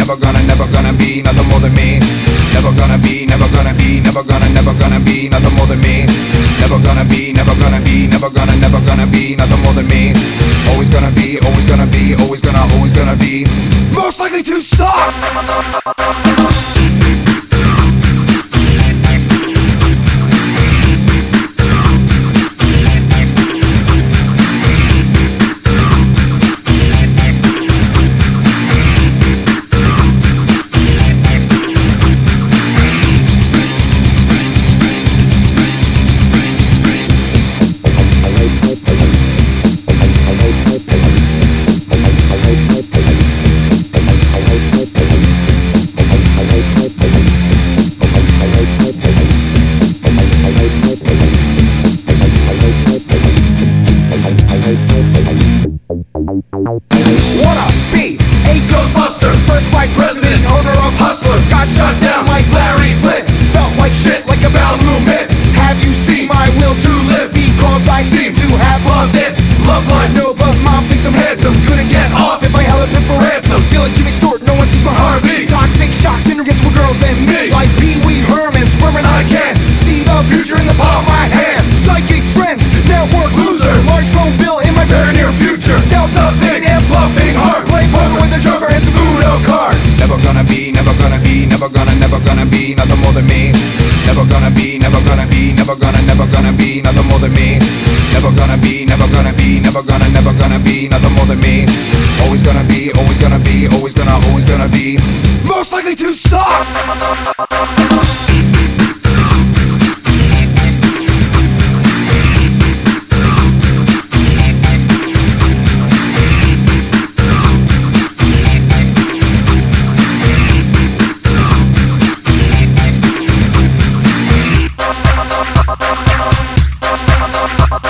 never gonna be nothing more than me. Never gonna be, never gonna be, never gonna be nothing more than me. Never gonna be, never gonna be, never gonna be nothing more than me. Always gonna be, always gonna be, always gonna be most likely to suck. Wanna be a Ghostbuster, first white president, owner of Hustler. Got shot down like Larry Flint, felt like shit like a bowel movement. Have you seen my will to live? Because I seem to have lost it. Love line, no, but mom thinks I'm handsome. Couldn't get off if I held a pin for ransom. Feel like Jimmy Stewart, no one sees my heartbeat. Toxic shock syndrome gets more girls than me. Like Pee Wee Herman, spermin' I can see the future in the palm of my hand. Psychic friends, network loser, large phone bill in my very near future. Doubt nothing and bluffing hard. Play poker with a joker and some Uno cards. Never gonna be, never gonna be, never gonna be nothing more than me. Never gonna be, never gonna be, never gonna be nothing more than me. Never gonna be, never gonna be, never gonna be nothing more than me. Always gonna be, always gonna be, always gonna be most likely to suck. Bye.